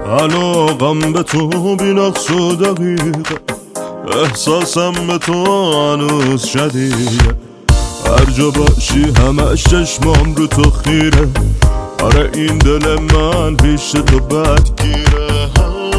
علاقم به تو بی‌نقص و دقیقه، احساسم به تو هنوز شدیده. هر جا باشی همش چشمام رو تو خیره، آره این دل من پیش تو بدگیره.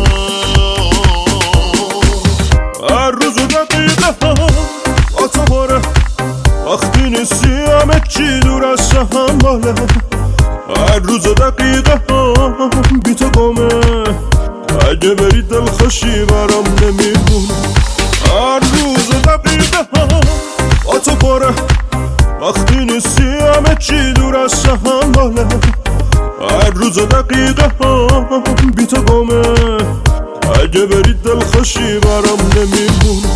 هر روز و دقیقه با تو باره، وقتی نیستی همه چی دور از هم باله. هر روز و دقیقه بی تو گمه، اگه بری دلخوشی برام نمیمونه. هر روز و دقیقه با تو باره، وقتی نیستی همه چی دور از هم باله. هر روز و دقیقه بی تو گمه، اگه بری دلخوشی برام نمیمونه.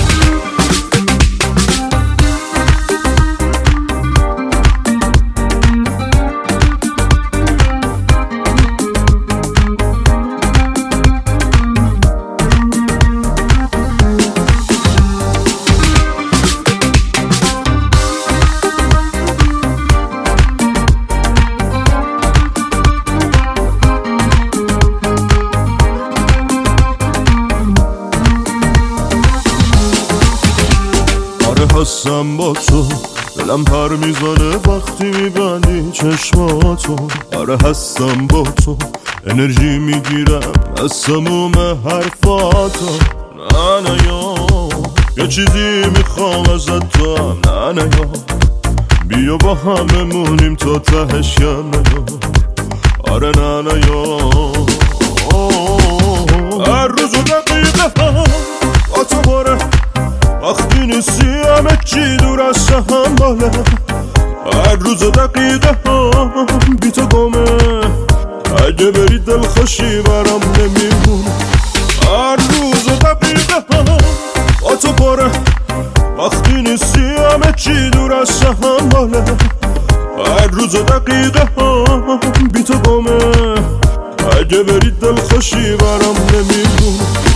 هستم با تو، دلم پر میزنه وقتی میبندی چشماتو. آره هستم با تو، انرژی میگیرم از تموم حرفاتو. نه یا یه چیزی میخوام ازت تو هم، نه یا بیا با هم بمونیم تا تهش یم. آره نه یا هر روز و دقیقه با تو باره، وقتی نیستی همه چی دور از هم باله. هر روز و دقیقه بی تو گمه، اگه بری دلخوشی برام نمیمونه. هر روز و دقیقه با تو باره، وقتی نیستی همه چی دور از هم باله. هر روز و دقیقه بی تو گمه، اگه بری دلخوشی برام نمیمونه.